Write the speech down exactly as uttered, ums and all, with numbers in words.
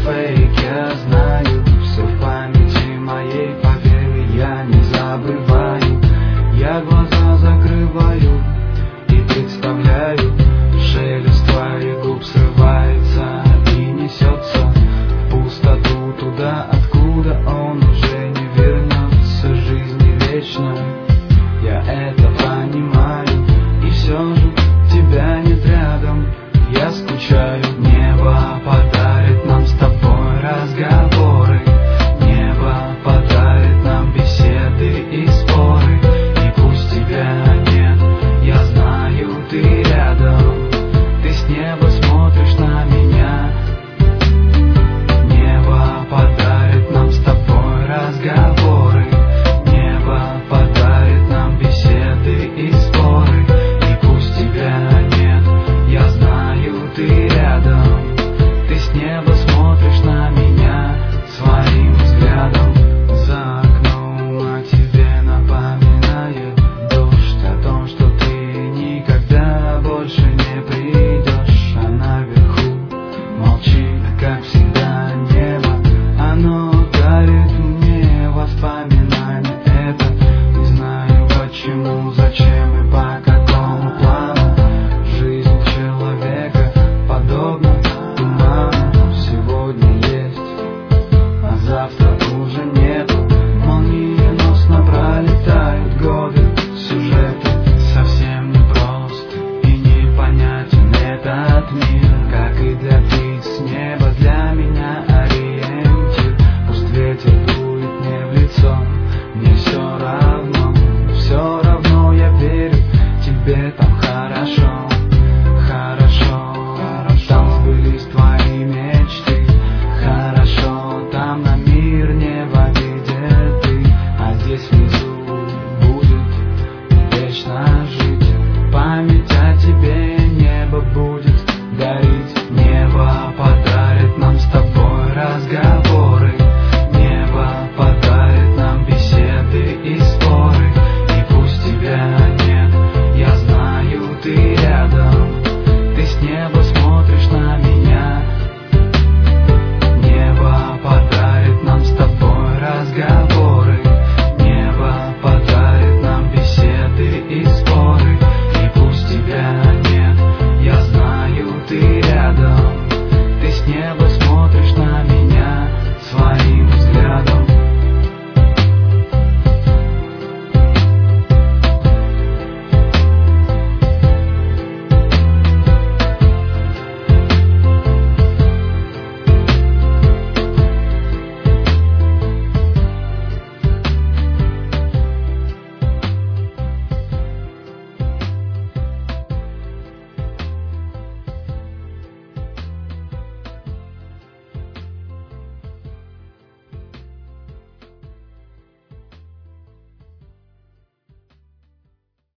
фейк, я знаю. Все в памяти моей, поверь, я не забываю. Я глаза закрываю и представляю, шелест твоих губ срывается и несется в пустоту, туда, откуда он уже не вернется. Жизни вечной, я это понимаю, и все же тебя нет рядом. Я скучаю. Небо подарит нам с тобой разговоры, небо подарит нам беседы и споры. И пусть тебя нет, я знаю, ты рядом. Ты с неба смотришь на меня. Небо подарит нам с тобой разговоры, небо подарит нам беседы и споры. И пусть тебя нет, я знаю, ты рядом. Ты с неба смотришь на меня своим взглядом. За окном о тебе напоминает дождь, о том, что ты никогда больше не придешь. А наверху молчит, как всегда.